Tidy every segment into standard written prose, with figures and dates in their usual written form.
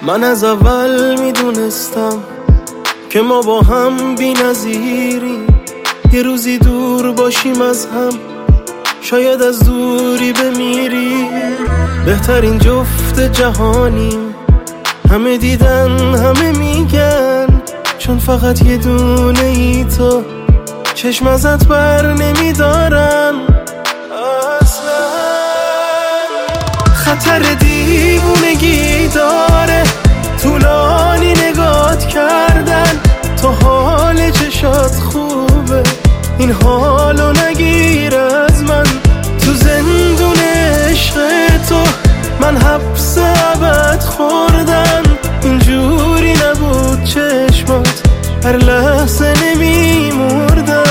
من از اول میدونستم که ما با هم بی نظیریم، یه روزی دور باشیم از هم، شاید از دوری بمیریم. بهترین جفت جهانیم، همه دیدن همه میگن، چون فقط یه دونه ای تو چشم ازت بر نمیدارن اصلا. خطر دیوونگی داره طولانی نگات کردن، تو حال چشات خوبه این حالو نگیر از من. تو زندون عشق تو من حبس ابد خوردم، اینجوری نبود چشمات هر لحظه نمیمردم.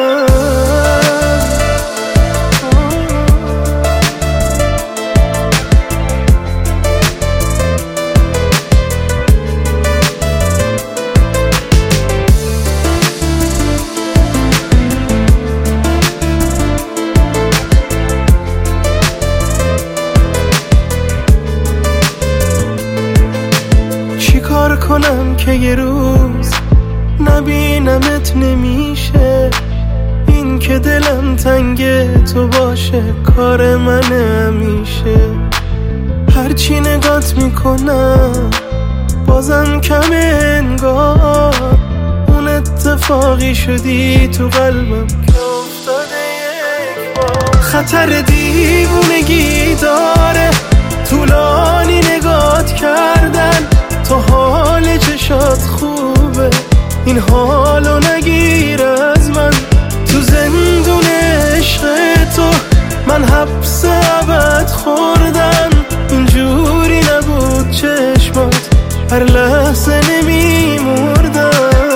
کار کنم که یه روز نبینمت نمیشه، این که دلم تنگ تو باشه کار من همیشه. هرچی نگات میکنم بازم کم انگار، اون اتفاقی شدی تو قلبم که افتاده یک بار. خطر دیوونگی داره طولانی نگات کردن، تو حال چشات خوبه این حالو نگیر از من. تو زندون عشق تو من حبس ابد خوردم، اینجوری نبود چشمات هر لحظه نمیمردم.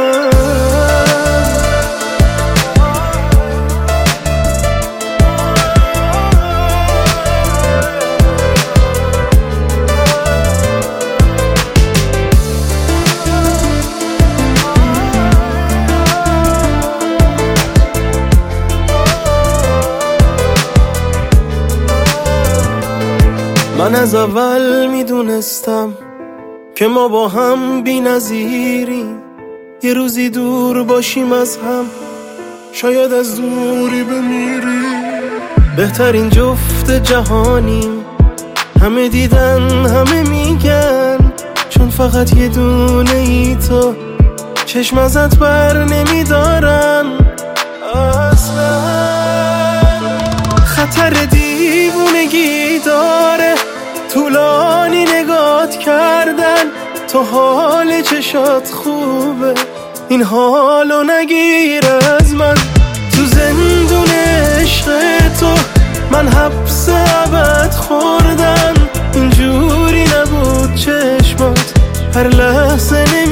من از اول میدونستم که ما با هم بی نظیریم، یه روزی دور باشیم از هم، شاید از دوری بمیریم. بهترین جفت جهانیم، همه دیدن همه میگن، چون فقط یه دونه ای تو چشم ازت بر نمیدارن اصلا. خطر دیوونگی داره طولانی نگات کردن، تو حال چشات خوبه این حالو نگیر از من. تو زندون عشق تو من حبس ابد خوردم، اینجوری نبود چشمات هر لحظه